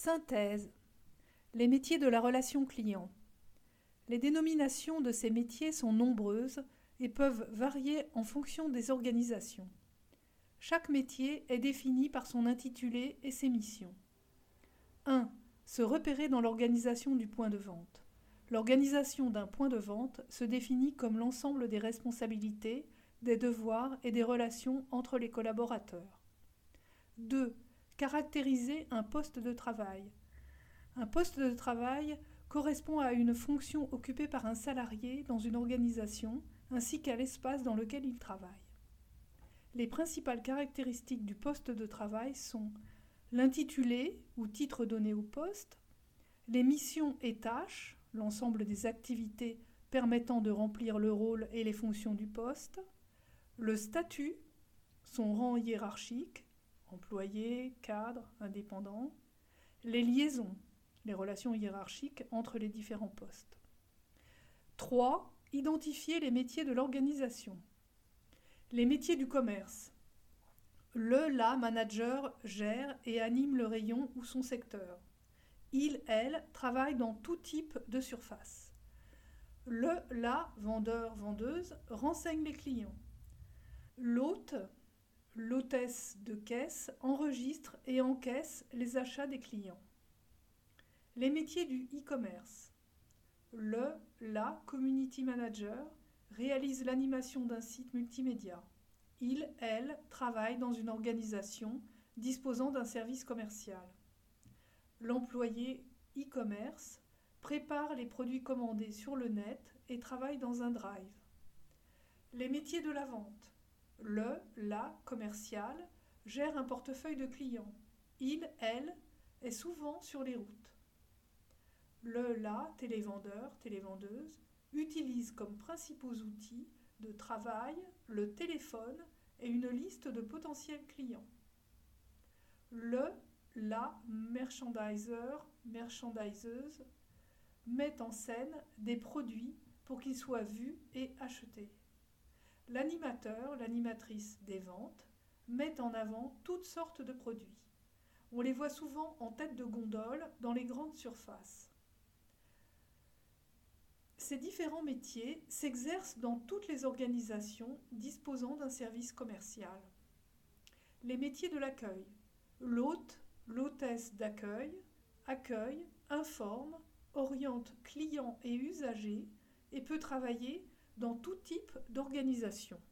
Synthèse. Les métiers de la relation client. Les dénominations de ces métiers sont nombreuses et peuvent varier en fonction des organisations. Chaque métier est défini par son intitulé et ses missions. 1. Se repérer dans l'organisation du point de vente. L'organisation d'un point de vente se définit comme l'ensemble des responsabilités, des devoirs et des relations entre les collaborateurs. 2. Caractériser un poste de travail. Un poste de travail correspond à une fonction occupée par un salarié dans une organisation ainsi qu'à l'espace dans lequel il travaille. Les principales caractéristiques du poste de travail sont l'intitulé ou titre donné au poste, les missions et tâches, l'ensemble des activités permettant de remplir le rôle et les fonctions du poste, le statut, son rang hiérarchique, employé, cadre, indépendant, les liaisons, les relations hiérarchiques entre les différents postes. 3. Identifier les métiers de l'organisation. Les métiers du commerce. La manager gère et anime le rayon ou son secteur. Elle travaille dans tout type de surface. La vendeur, vendeuse renseigne les clients. L'hôtesse de caisse enregistre et encaisse les achats des clients. Les métiers du e-commerce. La community manager réalise l'animation d'un site multimédia. Elle travaille dans une organisation disposant d'un service commercial. L'employé e-commerce prépare les produits commandés sur le net et travaille dans un drive. Les métiers de la vente. La commercial gère un portefeuille de clients. Elle est souvent sur les routes. La télévendeur, télévendeuse utilise comme principaux outils de travail le téléphone et une liste de potentiels clients. La merchandiser, merchandiseuse met en scène des produits pour qu'ils soient vus et achetés. L'animateur, l'animatrice des ventes met en avant toutes sortes de produits. On les voit souvent en tête de gondole dans les grandes surfaces. Ces différents métiers s'exercent dans toutes les organisations disposant d'un service commercial. Les métiers de l'accueil. L'hôtesse d'accueil accueille, informe, oriente clients et usagers et peut travailler dans tout type d'organisation.